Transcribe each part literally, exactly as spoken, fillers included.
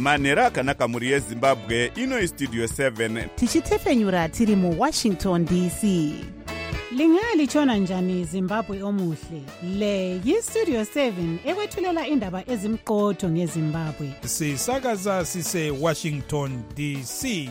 manhero akanaka mhuri yezimbabwe. Ino istudio seven tichitefenyura tiri muwashington D C. Lingalitshona njani Zimbabwe omuhle? Le yistudio seven ekwethulela indaba ezimqotho ngeZimbabwe. Sisakaza sise Washington D C.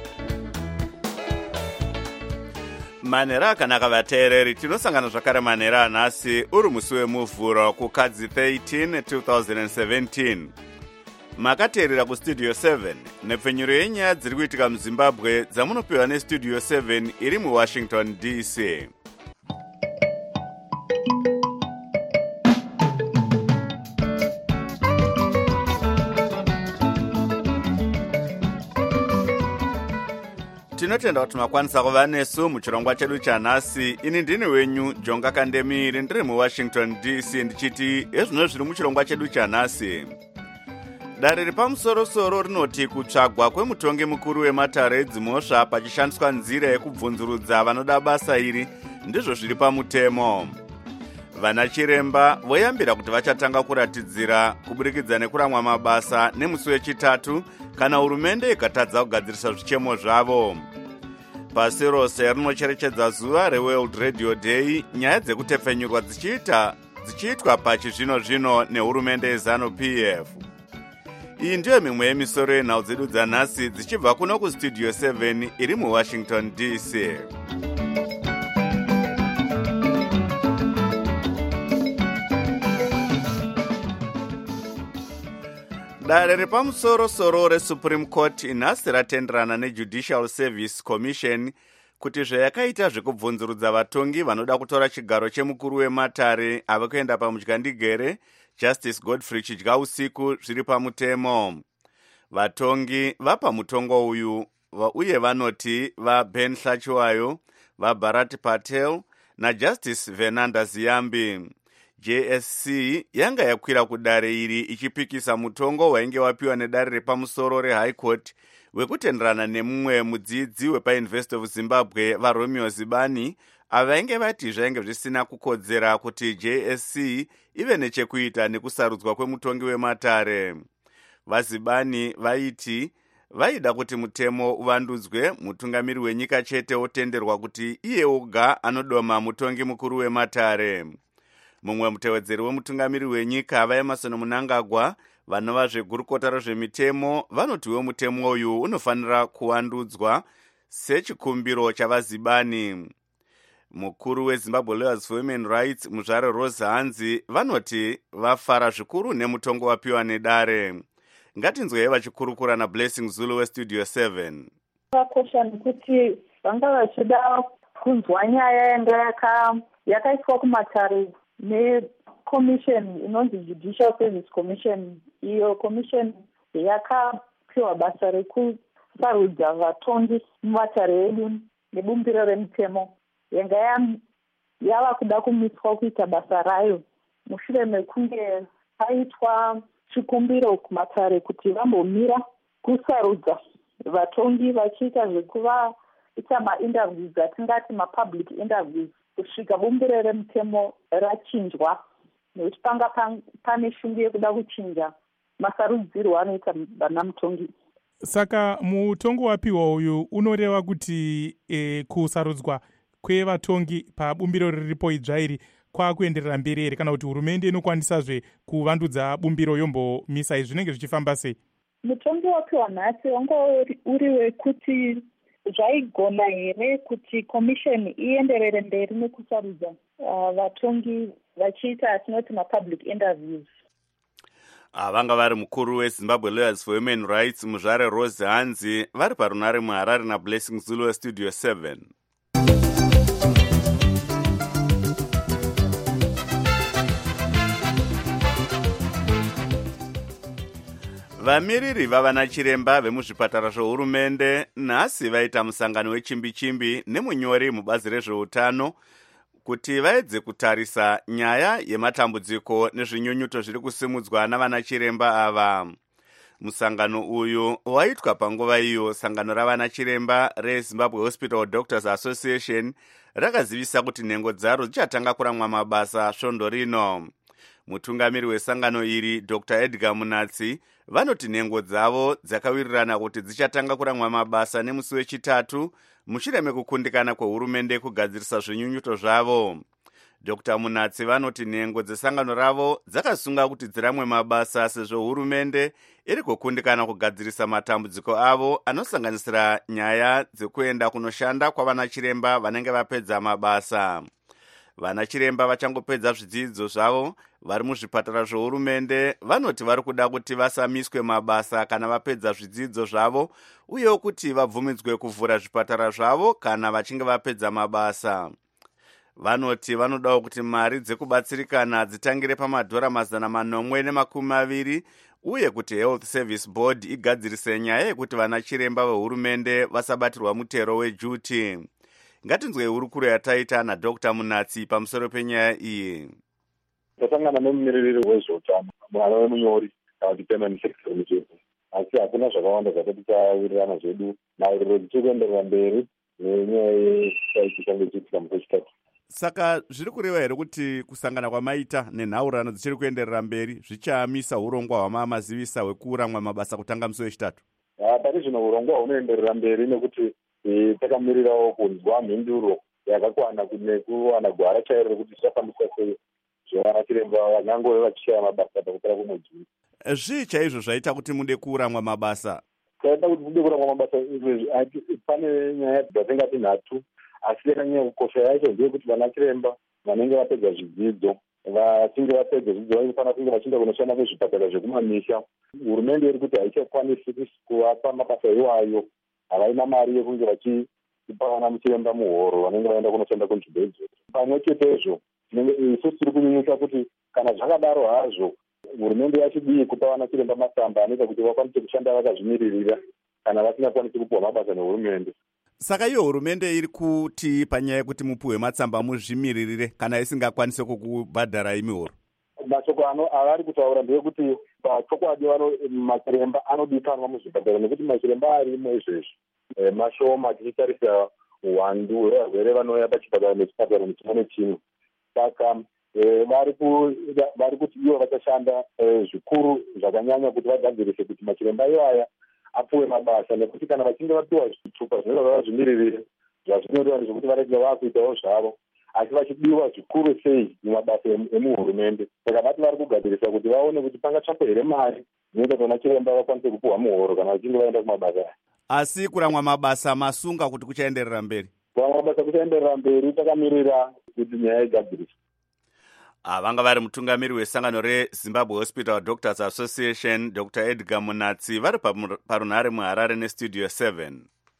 manhero akanaka vateereri, tinosangana zvakare manhero anhasi uri musi wemuvhuro kukadzi thirteen two thousand seventeen. Makateerera kustudio seven nepfenyuro yenyaya dziri kuitika muzimbabwe dzamunopiwa nestudio seven iri muwashington D C. Tinotenda kuti makwanisa kuva nesu muchirongwa chedu chanhasi. Ini ndini wenyu Jonga Kandemiri, ndiri muwashington D C, ndichiti ezvino zviri muchirongwa chedu chanhasi. Dare ripamusoro-soro rinoti kutsvagwa kwemutongi mukuru wematare edzimhosva pachishandiswa nzira yekubvunzurudza vanoda basa iri ndizvo zviri pamutemo. Vana chiremba voyambira kuti vachatanga kuratidzira kuburikidza nekuramwa mabasa nemusi wechitatu kana hurumende ikatadza kugadzirisa zvichemo zvavo. Pasi rose rinocherechedza zuva reWorld Radio Day, nyaya dzekutepfenyurwa dzichiita dzichiitwa pachizvino-zvino nehurumende yeZanu-P F. Iyi ndiyo mimwe yemisoro yenhau dzedu dzanhasi dzichibva kuno kustudio seven iri muwashington D C. Dare repamusoro-soro reSupreme Court inhasi ratenderana neJudicial Service Commission kuti zvayakaita zvekubvunzurudza vatongi vanoda kutora chigaro chemukuru wematare ava kuenda pamudyandegere Justice Godfrey Chidyausiku zviri pamutemo. Vatongi vapa mutongo uyu uye vanoti vaBen Hlachiwayo, vaBharat Patel naJustice Venanda Ziyambi. J S C yanga yakwira kudare iri ichipikisa mutongo wainge wapiwa nedare repamusoro reHigh Court wekutenderana nemumwe mudzidzi wepaUniversity of Zimbabwe vaRomeo Zibani avainge vati zvainge zvisina kukodzera kuti J S C ive nechekuita nekusarudzwa kwemutongi wematare. VaZibani vaiti vaida kuti mutemo uvandudzwe, mutungamiri wenyika chete otenderwa kuti iye oga anodoma mutongi mukuru wematare. Mumwe mutevedzeri wemutungamiri wenyika vaEmerson Mnangagwa vanova zvegurukota rezvemitemo vanotiwo mutemo uyu unofanira kuvandudzwa sechikumbiro chavaZibani. Mukuru weZimbabwe Lawyers for Women Rights Muzvare Rose Hanzi vanoti vafara zvikuru nemutongo wapiwa nedare. Ngatinzwei vachikurukura naBlessing Zulu westudio seven. Vakosha nekuti vanga vachida kunzwa nyaya yanga yakaiswa kumatare necommission inonzi Judicial Service Commission. Iyo commission yakapiwa basa rekusarudza vatongi mumatare edu nebumbiro remutemo. Yanga yava kuda kumiswa kuita basa rayo mushure mekunge paitwa chikumbiro kumatare kuti vambomira kusarudza vatongi vachiita zvekuvaita mainterviews atingati mapublic interviews kusvika bumbiro remutemo rachinjwa nekuti panga pane shungu yekuda kuchinja masarudzirwo anoita vana mutongi. Saka mutongo wapiwa uyu unoreva kuti e, kusarudzwa kwevatongi pabumbiro riripo idzvairi kwakuenderera mberi here kana kuti hurumende inokwanisazve kuvandudza bumbiro yombomisa izvi zvinenge zvichifamba sei? Mutongi wapiwa nhasi wanga uri wekuti zvaigona here kuti commission ienderere mberi nekusarudza uh, vatongi vachiita tinoti mapublic interviews. Vanga vari mukuru weZimbabwe Lawyers for Women Rights Muzvare Rose Hanzi vari parunare muHarare naBlessing Zulu westudio seven. Vamiriri vavana chiremba vemuzvipatara zvohurumende nhasi vaita musangano wechimbi-chimbi nemunyori mubazi rezveutano kuti vaedze kutarisa nyaya yematambudziko nezvinyunyuto zviri kusimudzwa navana chiremba ava. Musangano uyu waitwa panguva iyo sangano ravana chiremba reZimbabwe Hospital Doctors Association rakazivisa kuti nhengo dzaro dzichatanga kuramwa mabasa svondo rino. Mutungamiri wesangano iri Doctor Edgar Munatsi vanoti nhengo dzavo dzakawirirana kuti dzichatanga kuramwa mabasa nemusi wechitatu mushure mekukundikana kwehurumende kugadzirisa zvinyunyuto zvavo. Doctor Munatsi vanoti nhengo dzesangano ravo dzakasunga kuti dziramwe mabasa sezvo hurumende iri kukundikana kugadzirisa matambudziko avo anosanganisira nyaya dzekuenda kunoshanda kwavana chiremba vanenge vapedza mabasa. Vana chiremba vachangopedza zvidzidzo zvavo vari muzvipatara zvohurumende vanoti vari kuda kuti vasamiswe mabasa kana vapedza zvidzidzo zvavo uyewo kuti vabvumidzwe kuvhura zvipatara zvavo kana vachinge vapedza mabasa. Vanoti vanodawo kuti mari dzekubatsirikana dzitangire pamadhora mazana manomwe nemakumi maviri uye kuti Health Service Board igadzirise nyaya yekuti vana chiremba vehurumende vasabatirwa mutero wejuti. Ngatinzwe hurukuro yataita naDoctor Munatsi pamusoro penyaya iyi. Tasangana nemumiririri wezveutano mwana wemunyori department secretary, asi hakuna zvakawanda zvakati tawirirana zvedu maerero tichiri kuenderera mberi nenyaya yechaitika ngechiitika musi wechitatu. Saka zviri kureva here kuti kusangana kwamaita nenhaurano dzichiri kuenderera mberi zvichaamisa urongwa hwamamazivisa hwekuramwa mabasa kutanga musi wechitatu? Pari zvino urongwa hunoenderera mberi nekuti takamirirawo kunzwa mhinduro yakakwana nekuwana gwara chairo rekuti zvichafambiswa sei zvevana chiremba vanyangove vachishaya mabasa pakupera kwemwedzi. Zvii chaizvo zvaita kuti mude kuramwa mabasa? Taita kuti mude kuramwa mabasa pane nyaya dzatingati nhatu, asi yakanyanya kukosha yacho ndeyekuti vana chiremba vanenge vapedza zvidzidzo vachinge vapedza zvidzidzo vanofanira kunge vachienda kunoshanda muzvipatara zvekumamisha. Hurumende iri kuti haichakwanisi kuvapa mabasa iwayo, havaina mari yekunge vachipa vana muchiremba muhoro vanenge vaenda kunoshanda kunzvimbo. Pamwe chetezvo isusu tiri kunyunyuta kuti kana zvakadaro hazvo hurumende yachidii kupa vana chiremba matsamba anoita kuti vakwanise kushanda vakazvimiririra kana vasingakwanisi kupuwa mabasa nehurumende. Saka iyo hurumende iri kuti panyaya yekuti mupuwe matsamba muzvimiririre kana isingakwanise kukubhadharai mihoro? Mashoko ano avari kutaura ndeyekuti pachokwadi vano machiremba anodikanwa muzvipatara nekuti machiremba arimo izvezvi e, mashoma tichitarisa uwandu hwevarwere vanouya pachipatara nechipatara nechimwe nechimwe. Saka e, vari kuti ivo vachashanda e, zvikuru zvakanyanya kuti vagadzirise kuti machiremba iwaya apuwe mabasa, nekuti kana vachinge vapiwa zvitupa zvinoita vazvimiririre zvazvinoriwa nezvekuti varege vakuitawo zvavo, asi vachidiwa zvikuru sei mumabasa emuhurumende. Saka vati vari kugadzirisa kuti vaone kuti pangatsvakwa here mari inoita kuti vana chiremba vakwanise kupuwa muhoro kana vachinge vaenda kumabasa. Asi kuramwa mabasa masunga kuti kuchaenderera mberi? Kuramwa mabasa kuchaenderera mberi, takamirira kuti nyaya igadziriswe. Vanga vari mutungamiri wesangano reZimbabwe Hospital Doctors Association Doctor Edgar Munatsi vari parunhare muHarare nestudio seven.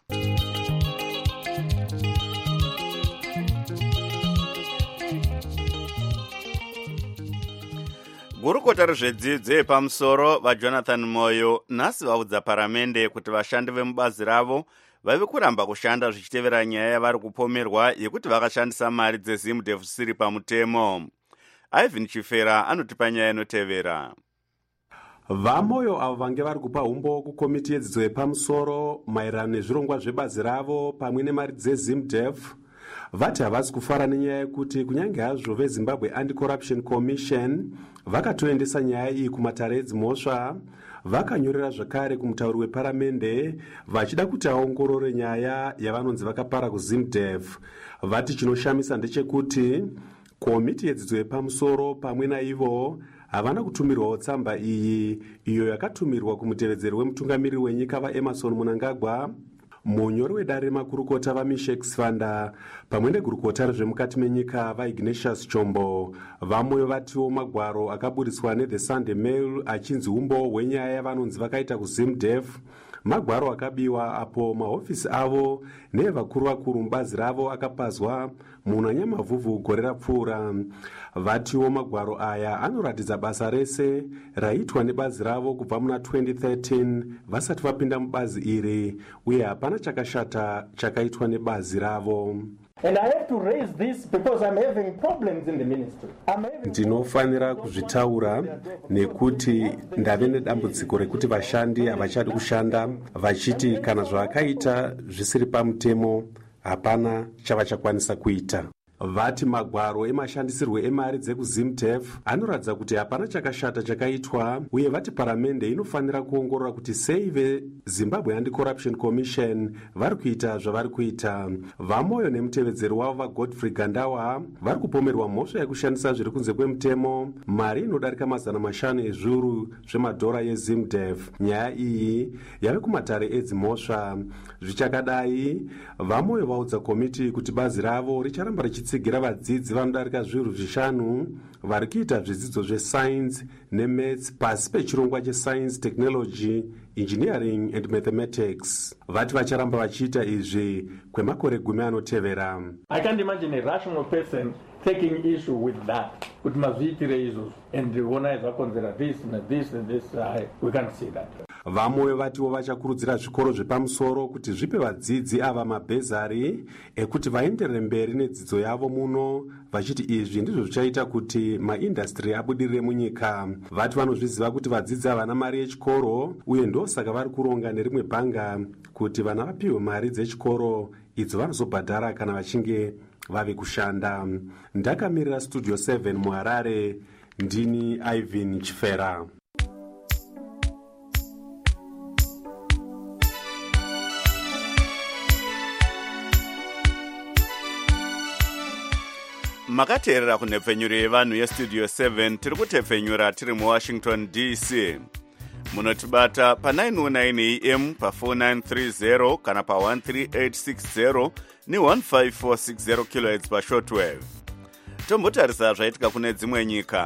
Gurukota rezvedzidzo yepamusoro vaJonathan Moyo nhasi vaudza paramende kuti vashandi vemubazi ravo vave kuramba kushanda zvichitevera nyaya yavari kupomerwa yekuti vakashandisa mari dzeZimdev zvisiri pamutemo. Ivan Chifera anotipa nyaya inotevera. Vamoyo avo vange vari kupa umbo kukomiti yedzidzo yepamusoro maererano nezvirongwa zvebazi ravo pamwe nemari dzeZimdev vati havasi kufara nenyaya yekuti kunyange hazvo veZimbabwe Anti-Corruption Commission vakatoendesa nyaya iyi kumatare edzimhosva, vakanyorera zvakare kumutauri weparamende vachida kuti aongorore nyaya yavanonzi vakapara kuZimdev. Vati chinoshamisa ndechekuti komiti yedzidzo yepamusoro pamwe naivo havana kutumirwawo tsamba iyi, iyo yakatumirwa kumutevedzeri wemutungamiriri wenyika vaEmerson Mnangagwa, munyori wedare remakurukota vaMishek Sifanda pamwe negurukota rezvemukati menyika vaIgnatius Chombo. Vamoyo vatiwo magwaro akaburiswa neThe Sunday Mail achinzi umbo hwenyaya yavanonzi vakaita kuZimdev, magwaro akabiwa apo mahofisi avo nevakuru vakuru mubazi ravo akapazwa muna Nyamavhuvhu gore rapfuura. Vatiwo magwaro aya anoratidza basa rese raitwa nebazi ravo kubva muna twenty thirteen vasati vapinda mubazi iri, uye hapana chakashata chakaitwa nebazi ravo. And I have to raise this because I'm having problems in the ministry. Ndinofanira kuzvitaura nekuti ndave nedambudziko rekuti vashandi havachadi kushanda, vachiti kana zvavakaita zvisiri pamutemo hapana chavachakwanisa kuita. vati magwaro emashandisirwo emari dzekuzimtef anoratidza kuti hapana chakashata chakaitwa, uye vati paramende inofanira kuongorora kuti sei vezimbabwe anti-corruption commission vari kuita zvavari kuita. Vamoyo nemutevedzeri wavo vagodfrey gandawa vari kupomerwa mhosva yekushandisa zviri kunze kwemutemo mari inodarika mazana mashanu ezviuru zvemadhora yezimdef. Nyaya iyi yave kumatare edzimhosva. Zvichakadai, vamoyo vaudza komiti kuti bazi ravo richaramba richitsigira vadzidzi vanodarika zviuru zvishanu vari kuita zvidzidzo zvesainzi nemaths pasi pechirongwa chesainzi, technology, engineering and mathematics. Vati vacharamba vachiita izvi kwemakore gumi anotevera. I can't imagine a rational person taking issue with that. Kuti mazviitire izvo and ona zvakonzera this and this and this, uh, we can't see that. Vamoyo vatiwo vachakurudzira zvikoro zvepamusoro kuti zvipe vadzidzi ava mabhezari ekuti vaenderere mberi nedzidzo yavo muno, vachiti izvi ndizvo zvichaita kuti maindastri abudirire munyika. Vati vanozviziva kuti vadzidzi havana mari yechikoro, uye ndosaka vari kuronga nerimwe bhanga kuti vana vapiwe mari dzechikoro idzo vanozobhadhara kana vachinge vave kushanda. Ndakamirira studio seven muHarare, ndini Ivan Chifera. Makateerera kunhepfenyuro yevanhu yestudio seven tiri kutepfenyura tiri muWashington D C. Munotibata pa nine oh nine A M pa four nine three zero kana pa one three eight six zero ni one five four six zero kilohertz pa shortwave. Tombotarisa zvaitika kune dzimwe nyika.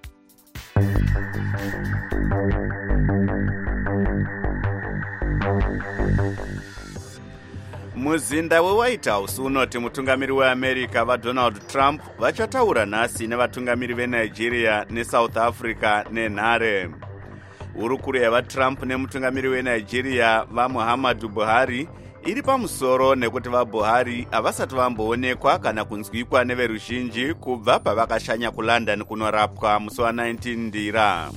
Muzinda weWhite House unoti mutungamiri weAmerica vaDonald Trump vachataura nhasi nevatungamiri veNigeria neSouth Africa nenhare. Hurukuro yavaTrump nemutungamiri weNigeria vaMuhammadu Buhari iri pamusoro nekuti vaBuhari havasati vamboonekwa kana kunzwikwa neveruzhinji kubva pavakashanya kuLondon kunorapwa musi wa19 Ndira.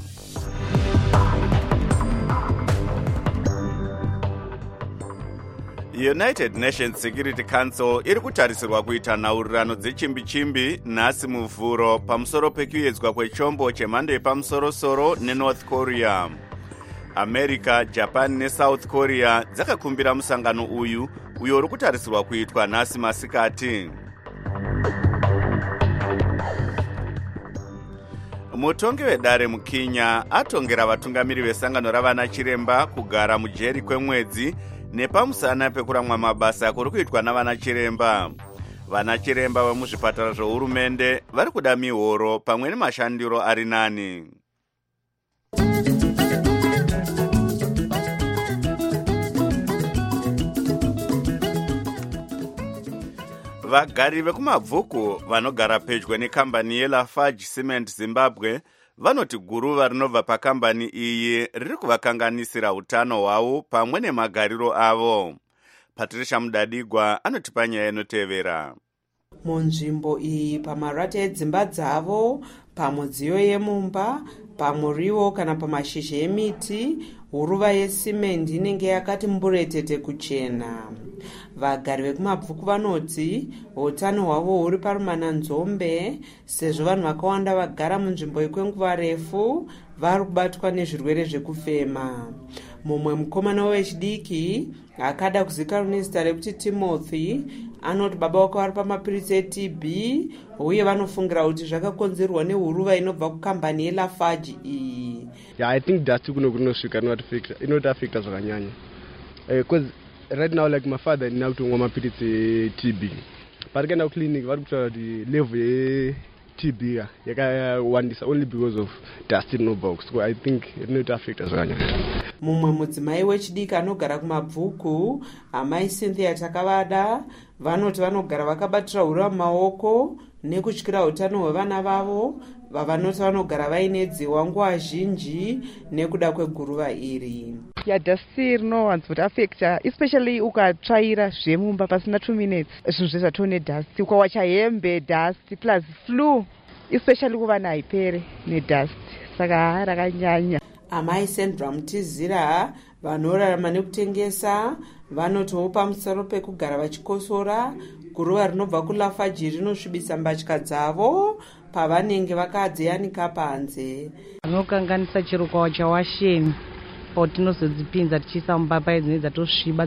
United Nations Security Council iri kutarisirwa kuita nhaurirano dzechimbi-chimbi nhasi muvhuro pamusoro pekuedzwa kwechombo chemhando yepamusoro-soro neNorth Korea. America, Japan neSouth Korea dzakakumbira musangano uyu uyo uri kutarisirwa kuitwa nhasi masikati. Mutongi wedare muKenya atongera vatungamiri vesangano ravana chiremba kugara mujeri kwemwedzi nepamusana pekuramwa mabasa kuri kuitwa navana chiremba. Vana chiremba vemuzvipatara zvohurumende vari kuda mihoro pamwe nemashandiro ari nani. Vagari vekumabvuku vanogara pedyo nekambani yeLafarge Cement Zimbabwe vanoti guruva rinobva pakambani iyi riri kuvakanganisira utano hwavo pamwe nemagariro avo. Patricia Mudadigwa anotipa nyaya inotevera. Munzvimbo iyi pamarata edzimba dzavo, pamudziyo yemumba, pamuriwo kana pamashizha emiti, huruva yesimendi inenge yakati mburetete kuchena. Vagari vekumabvuku vanoti utano hwavo huri parumana nzombe sezvo vanhu vakawanda vagara munzvimbo ikwenguva refu vari kubatwa nezvirwere zvekufema. Mumwe mukomana wechidiki akada kuzivikanwa nezita rekuti Timothy anoti baba vake vari pamapirisi eT B uye vanofungira kuti zvakakonzerwa nehuruva inobva kukambani yeLafarge iyi. Yeah, I think that kuno kunosvika inotaffecta zvakanyanya. Because uh, right now like my father now to mapirisi T B. Parikaenda kuclinic vari kutaura kuti level ye T B yakawandisa only because of dust in no box. So I think inotaffecta zvakanyanya. Mumwe mudzimai wechidiki anogara kumabvuku, amai Cynthia Takavada, vanoti vanogara vakabatira hura mumaoko nekutyira utano hwevana vavo, vavanoti vanogara vaine dziwa nguva zhinji nekuda kweguruva iri. Ya dasti rinowanzoti affecta, especially ukatsvaira zvemumba pasina two minutes. Zvinhu zvezvatone dust, ukawacha hembe dust plus flu, especially kuvana haipere nedust. Saka rakanyanya. Amai Sandra Mutizira vanorarama nekutengesa vanotiwo pamusoro pekugara vachikosora guruva rinobva kulafaji rinosvibisa mbatya dzavo pavanenge vakadziyanika panze. Anokanganisa chirukwa chawasheni patinozodzipinza tichiisa mubaba idzinenge dzatosviba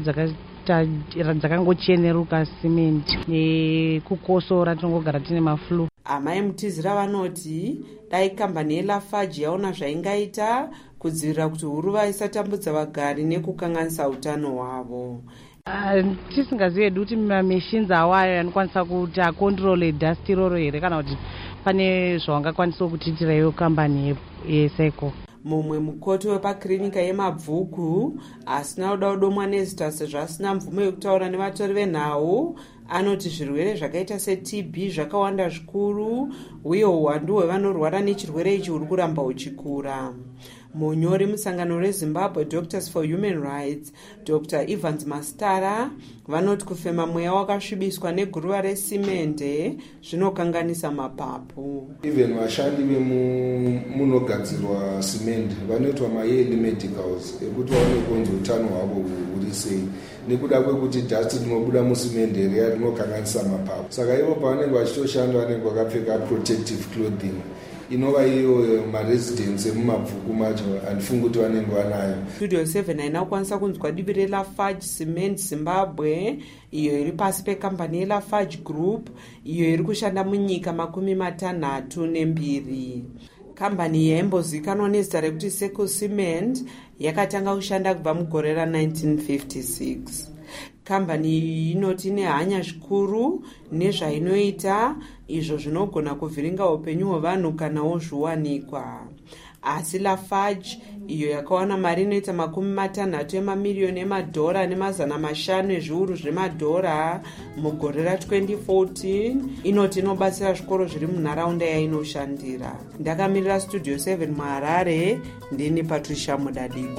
dzakangocheneruka simende nekukosora tinongogara tine maflu. Amai Mutizira vanoti dai kambani yeLafarge yaona zvaingaita kudzivirira kuti huruva isatambudza vagari nekukanganisa utano hwavo. Uh, tisingazivi hedu kuti mamachines awayo anokwanisa kuti akontrole dust iroro here kana kuti pane zvawangakwanisa kutiitira iyo kambani yeSeco. Mumwe mukoti wepakirinika yemabvuku asina kuda kudomwa nezita sezvo asina mvumo yekutaura nevatori venhau anoti zvirwere zvakaita se-T B zvakawanda zvikuru uye uwandu hwevanorwara nechirwere ichi huri kuramba uchikura. Munyori musangano reZimbabwe Doctors for Human Rights Doctor Evans Mastara vanoti kufema mweya wakasvibiswa neguruva resimende zvinokanganisa mapapu. Even vashandi vemunogadzirwa simende vanoitwa ma-yearly medicals ekuti vaone kunzi utano hwavo huri sei nekuda kwekuti dust rinobuda musimende riya rinokanganisa mapapu. Saka ivo pavanenge vachitoshanda vanenge vakapfeka protective clothing inova iyo maresidence emumabvuku macho handifungi kuti vanenge vanayo. Studio seven haina kukwanisa kunzwa divi reLafarge Cement Zimbabwe iyo iri pasi pekambani yeLafarge Group iyo iri kushanda munyika makumi matanhatu nembiri. Kambani yaimbozivikanwa nezita rekuti Seco Cement yakatanga kushanda kubva mugore ra-nineteen fifty-six. Kambani iyi inoti ine hanya zvikuru nezvainoita izvo zvinogona kuvhiringa upenyu hwevanhu kana wozviwanikwa. Asi Lafarge iyo yakawana mari inoita makumi matanhatu emamiliyoni emadhora nemazana mashanu ezviuru zvemadhora mugore ra-twenty fourteen inoti inobatsira zvikoro zviri munharaunda yainoshandira. Ndakamirira Studio seven muHarare, ndini Patricia Mudadiko.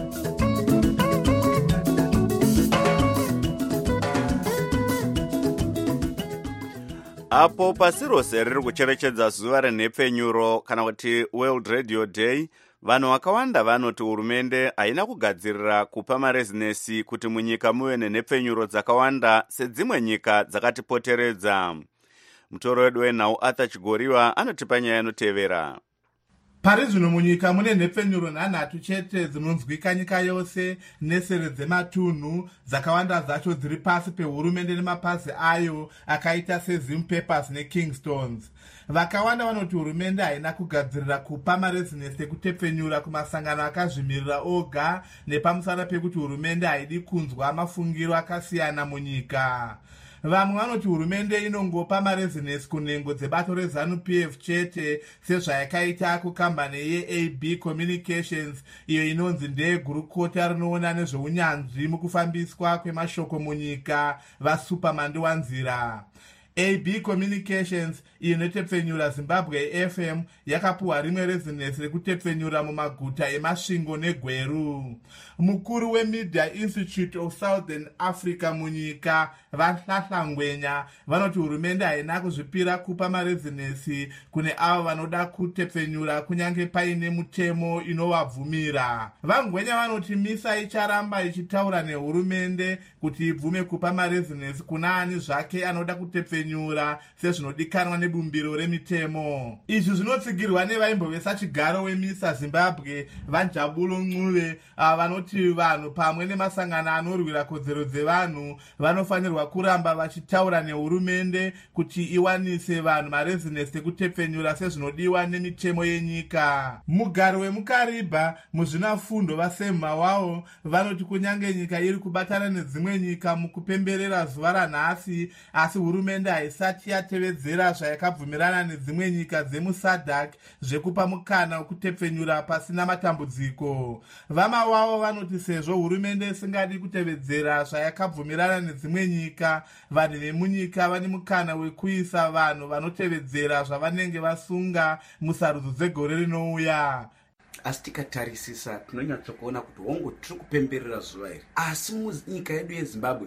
Apo pasi rose riri kucherechedza zuva renhepfenyuro kana kuti World Radio Day, vanhu vakawanda vanoti hurumende haina kugadzirira kupa marezinesi kuti munyika muve nenhepfenyuro dzakawanda sedzimwe nyika dzakatipoteredza. Mutoro wedu wenhau Arthur Chigoriwa anotipa nyaya inotevera. Pari zvino munyika mune nhepfenyuro nhanhatu chete dzinonzwika nyika yose nesere dzematunhu, dzakawanda dzacho dziri pasi pehurumende nemapazi ayo akaita seZim Papers neKingstones. Vakawanda vanoti hurumende haina kugadzirira kupa marezinesi ekutepfenyura kumasangano akazvimirira oga nepamusana pekuti hurumende haidi kunzwa mafungiro akasiyana munyika. Vamwe vanoti hurumende inongopa marezinesi kunhengo dzebato reZANU-P F chete sezvayakaita kukambani yeA B Communications iyo inonzi ndeyegurukota rinoona nezveunyanzvi mukufambiswa kwemashoko munyika vaSupermandi wanzira. A B Communications iyo inotepfenyura Zimbabwe F M yakapuwa rimwe rezinesi rekutepfenyura mumaguta emasvingo neGweru. Mukuru weMedia Institute of Southern Africa munyika vaHlahlangwenya vanoti hurumende haina kuzvipira kupa marezinesi kune avo vanoda kutepfenyura kunyange paine mutemo inovabvumira. VaNgwenya vanoti MISA icharamba ichitaura nehurumende kuti ibvume kupa marezinesi kuna ani zvake anoda kutepfenyura sezvinodikanwa nebumbiro remitemo. Izvi zvinotsigirwa nevaimbovesa chigaro weMISA Zimbabwe vaNjabulo Ncube vanoti vanhu pamwe nemasangano anorwira kodzero dzevanhu vanofanirwa kuramba vachitaura nehurumende kuti iwanise vanhu marezinesi ekutepfenyura sezvinodiwa nemitemo yenyika. Mugari wemuKariba muzvinafundo vaSemha wavo vanoti kunyange nyika iri kubatana nedzimwe nyika mukupemberera zuva ranhasi, asi hurumende haisati yatevedzera zvayakabvumirana nedzimwe nyika dzemuSADC zvekupa mukana wekutepfenyura pasina matambudziko. Vama wavo vanoti sezvo hurumende isingadi kutevedzera zvayakabvumirana nedzimwe nyika, vanhu vemunyika vane mukana wekuisa vanhu vanotevedzera zvavanenge vasunga musarudzo dzegore rinouya. Asi tikatarisisa tinonyatsokuona kuti hongu tiri kupemberera zuva iri, asi munyika yedu yeZimbabwe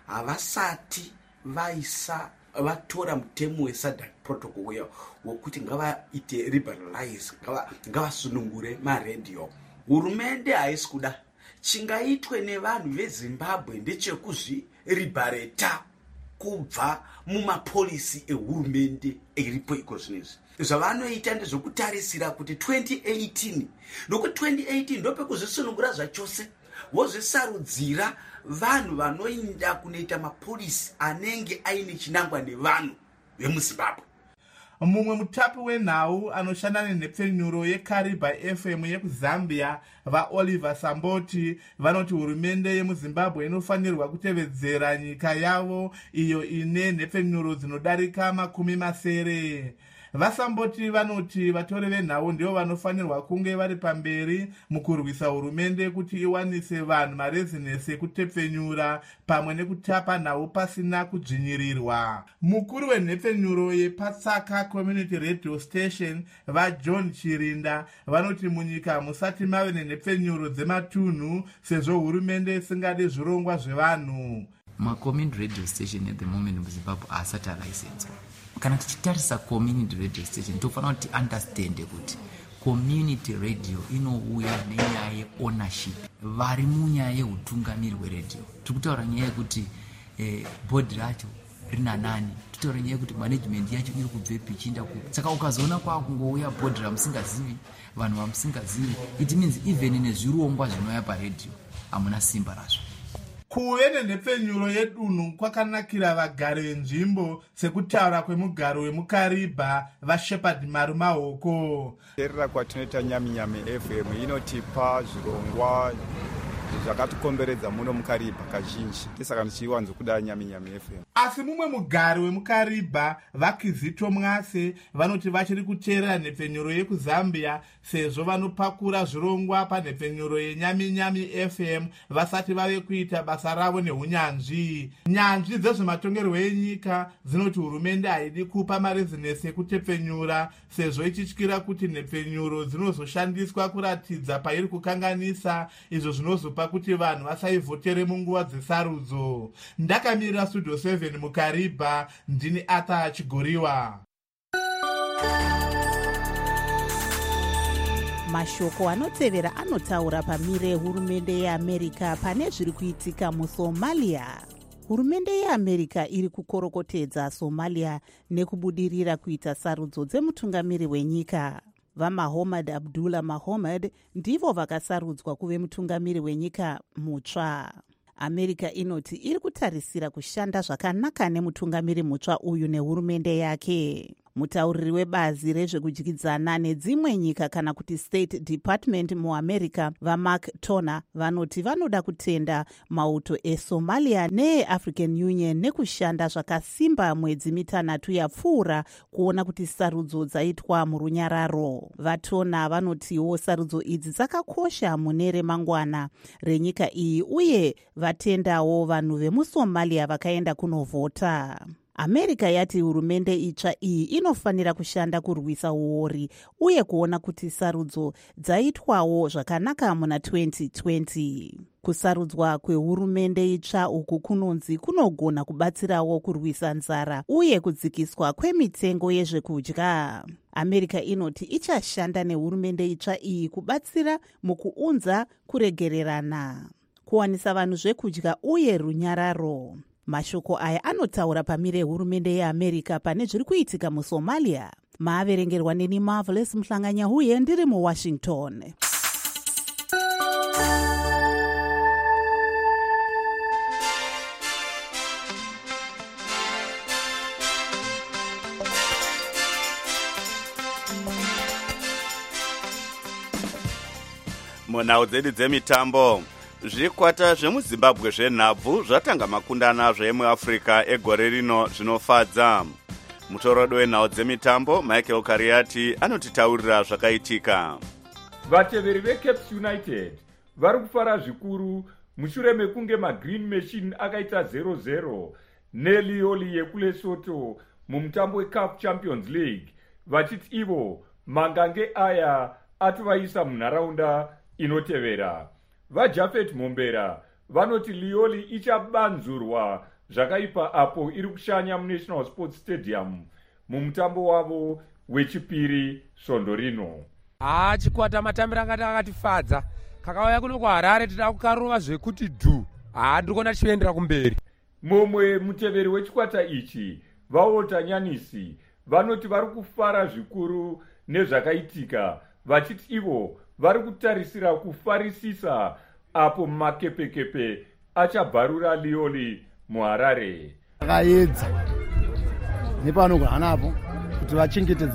havasati vaisa vatora mutemo weSADC protocol uya wokuti ngavaite liberalize, ngavasunungure maredhiyo. Hurumende haisi kuda. Chingaitwe nevanhu veZimbabwe ndechekuzviribareta kubva mumapolisi ehurumende iripo iko zvinezvi. Zvavanoita ndezvokutarisira kuti twenty eighteen nokuti twenty eighteen ndopekuzvisunungura zvachose wozvisarudzira vanhu vanoinda kunoita mapolisi anenge aine chinangwa nevanhu vemuzimbabwe. Mumwe mutapi wenhau anoshanda nenhepfenyuro yeKariba F M yekuzambia vaOliver Samboti vanoti hurumende yemuzimbabwe inofanirwa kutevedzera nyika yavo iyo ine nhepfenyuro dzinodarika makumi masere. Vasamboti vanoti vatori venhau ndivo vanofanirwa kunge vari pamberi mukurwisa hurumende kuti iwanise vanhu marezinesi ekutepfenyura pamwe nekutapa nhau pasina kudzvinyirirwa. Mukuru wenhepfenyuro yePatsaka Community Radio Station vaJohn Chirinda vanoti munyika musati mave nenhepfenyuro dzematunhu sezvo hurumende isingade zvirongwa zvevanhu. Macommunity radio station at the moment muZimbabwe asati alicense. Kana tichitarisa community radio station tofanira kuti understand kuti community radio inouya nenyaya yeownership vari munyaya yeutungamiri hweradio. Tiri kutaura nyaya yekuti eh, board racho rina nani, titaura nyaya yekuti management yacho iri kubvepi ichienda kupi. Saka ukazoona kwakungouya board ramusingazivi, vanhu vamusingazivi, it means even nezvirongwa zvinouya paradio hamuna simba razvo. Kuve nenhepfenyuro yedunhu kwakanakira vagari venzvimbo sekutaura kwemugaro wemuKariba vaShepherd Marumahoko. Terera kwatinoita Nyami Nyami F M inotipa zvirongwa zvakatikomberedza muno muKariba kazhinji, ndisaka ndichiwanzo kuda Nyami Nyami F M. Asi mumwe mugari wemuKariba vaKizito Mwase vanoti vachiri kuteerera nhepfenyuro yekuzambia sezvo vanopakura zvirongwa panhepfenyuro yeNyami Nyami F M vasati vave kuita basa ravo neunyanzvi. Nyanzvi dzezvematongerwo enyika dzinoti hurumende haidi kupa marezinesi ekutepfenyura sezvo ichityira kuti nhepfenyuro dzinozoshandiswa kuratidza pairi kukanganisa, izvo zvinozopa kuti vanhu vasaivhotere munguva dzesarudzo. Ndakamirira Studio seven muKariba, ndini Ata Chigoriwa. Mashoko anotevera anotaura pamire yehurumende yeAmerica pane zviri kuitika muSomalia. Hurumende yeAmerica iri kukorokotedza Somalia nekubudirira kuita sarudzo dzemutungamiri wenyika. VaMohamed Abdullah Mohamed ndivo vakasarudzwa kuve mutungamiri wenyika mutsva. America inoti iri kutarisira kushanda zvakanaka nemutungamiri mutsva uyu nehurumende yake. Mutauriri webazi rezvekudyidzana nedzimwe nyika kana kuti State Department muAmerica vaMark Toner vanoti vanoda kutenda mauto eSomalia neeAfrican Union nekushanda zvakasimba mwedzi mitanhatu yapfuura kuona kuti sarudzo dzaitwa murunyararo. VaToner vanotiwo sarudzo idzi dzakakosha mune remangwana renyika iyi uye vatendawo vanhu vemuSomalia vakaenda kunovhota. America yati hurumende itsva iyi inofanira kushanda kurwisa uori uye kuona kuti sarudzo dzaitwawo zvakanaka muna twenty twenty. Kusarudzwa kwehurumende itsva uku kunonzi kunogona kubatsirawo kurwisa nzara uye kudzikiswa kwemitengo yezvekudya. America inoti ichashanda nehurumende itsva iyi kubatsira mukuunza kuregererana, kuwanisa vanhu zvekudya uye runyararo. Mashoko aya anotaura pamire yehurumende yeAmerica pane zviri kuitika muSomalia. Maaverengerwa neni Marvelous Mhlanganya huye ndiri muWashington. Munhau dzedu dzemitambo, zvikwata zvemuZimbabwe zvenhabvu zvatanga makundana zvemuAfrica egore rino zvinofadza. Mutorodo wenhau dzemitambo Michael Kariati anotitaurira zvakaitika. Vateveri veCaps United vari kufara zvikuru mushure mekunge maGreen Machine akaita zero zero neLioli yekuLesotho mumutambo weCAF Champions League, vachiti ivo mangange aya atovaisa munharaunda inotevera. VaJafet Mombera vanoti Lioli ichabanzurwa zvakaipa apo iri kushanya muNational Sports Stadium mumutambo wavo wechipiri svondo rino. Ah, chikwata matambiro akati akatifadza. Kakauya kuno kuHarare tida kukarova zvekuti dhu. Ah, ndiri kuona chiendera kumberi. mumwe muteveri wechikwata ichi vaota nyanisi vanoti vari kufara zvikuru nezvakaitika, vachiti ivo vari kutarisira kufarisisa apo makepekepe achabvarura Lioli muHarare. Akaedza nepanogona napo kuti vachengetedze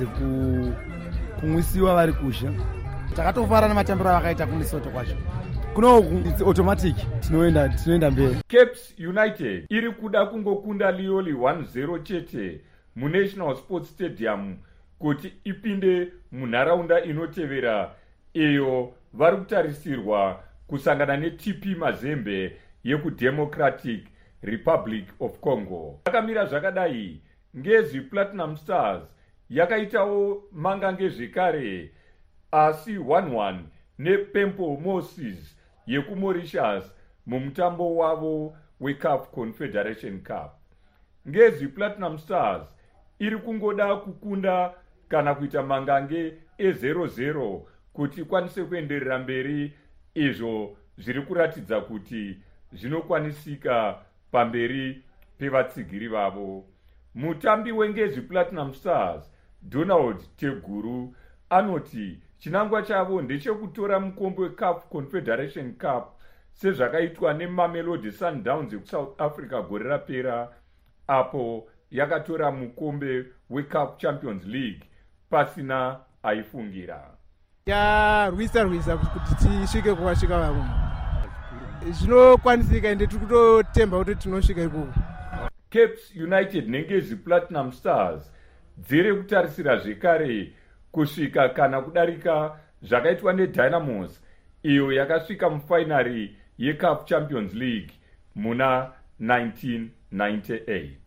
kumwisiwa vari kusha. Takatofara nematambiro avakaita kuLesotho kwacho. Kuno it's automatic, tinoenda tinoenda mberi. Caps United iri kuda kungokunda Lioli one zero chete muNational Sports Stadium kuti ipinde munharaunda inotevera iyo vari kutarisirwa kusangana neT P Mazembe yekuDemocratic Republic of Congo. Yakamira zvakadai, Ngezi Platinum Stars yakaitawo mangange zvekare asi one one nePempo Moses yekuMauritius mumutambo wavo weCAF Confederation Cup. Ngezi Platinum Stars iri kungoda kukunda kana kuita mangange e zero zero kuti kwanise kuenderera mberi, izvo zviri kuratidza kuti zvinokwanisika pamberi pevatsigiri vavo. Mutambi weNgezi Platinum Stars Donald Teguru anoti chinangwa chavo ndechekutora mukombe weCAF Confederation Cup sezvakaitwa neMamelodi Sundowns yekusouth Africa gore rapera, apo yakatora mukombe weCAF Champions League pasina aifungira. Yarwisa rwisa kuti tisvike kwasvika vamwe. Zvinokwanisika ende tiri kutotemba kuti tinosvika ikoko. Caps United neNgezi Platinum Stars dziri kutarisira zvekare kusvika kana kudarika zvakaitwa neDynamos iyo yakasvika mufainari yeCAF Champions League muna nineteen ninety-eight.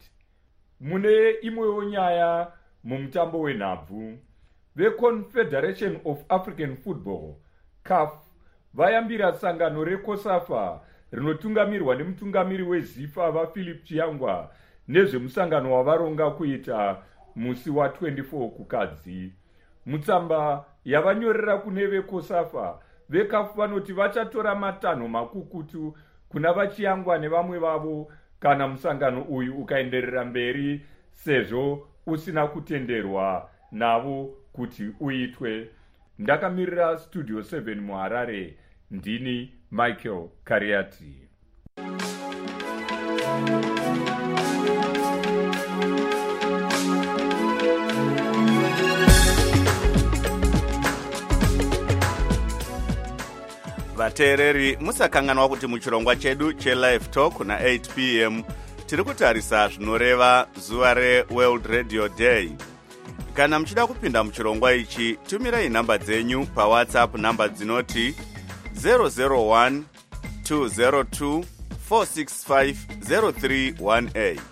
Mune imwewo nyaya mumutambo wenhabvu, veConfederation of African Football CAF vayambira sangano reCOSAFA rinotungamirwa nemutungamiri weZIFA vaPhilip Chiyangwa nezvemusangano wavaronga kuita musi wa twenty-four kukadzi. Mutsamba yavanyorera kune veCOSAFA, veCAF vanoti vachatora matanho makukutu kuna vaChiyangwa nevamwe vavo kana musangano uyu ukaenderera mberi, sezvo usina kutenderwa navo kuti uitwe. Ndakamirira Studio seven muHarare, ndini Michael Kariati. vateereri musakanganwa kuti muchirongwa chedu chelive talk na eight p m tiri kutarisa zvinoreva zuva reWorld Radio Day. Kana muchida kupinda muchirongwa ichi, tumirai nhamba dzenyu paWhatsApp, nhamba dzinoti zero zero one two zero two four six five zero three one eight.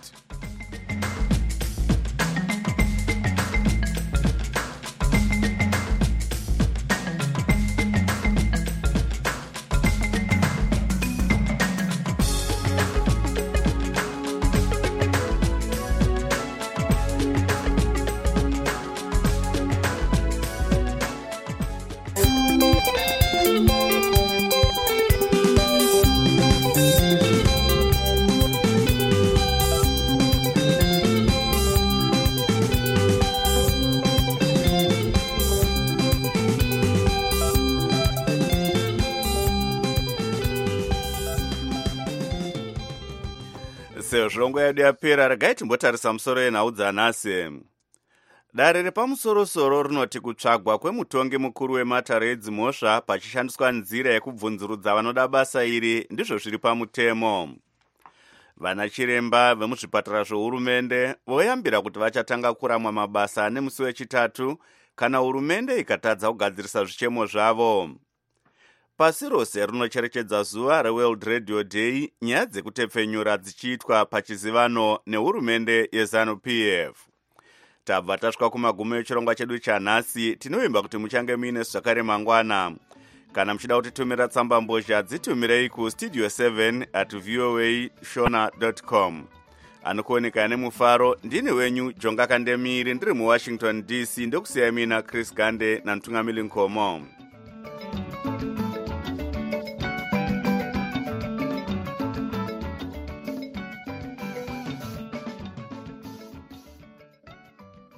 Sezvongo yedu yapera, regai timbotarisa musoro yenhau dzanhasi. Dare repamusoro-soro rinoti kutsvagwa kwemutongi mukuru weMata Reds Mhosva pachishandiswa nzira yekubvunzurudza vanoda basa iri ndizvo zviri pamutemo. Vana chiremba vemuzvipatara zvohurumende voyambira kuti vachatanga kuramwa mabasa nemusi wechitatu kana hurumende ikatadza kugadzirisa zvichemo zvavo. Pasi rose rinocherechedza zuva reWorld Radio Day, nyaya dzekutepfenyura dzichiitwa pachizivano nehurumende yeZANU-P F. Tabva tasvika kumagumo echirongwa chedu chanhasi, tinovimba kuti muchange muine zvakare mangwana. Kana muchida kutitumira tsamba mbozha, dzitumirei kustudio seven at voa shona dot com. Anokuoneka nemufaro, ndini wenyu Jonga Kandemiri, ndiri muWashington D C, ndokusiyai mina Chris Gande naMtungamili Nkomo.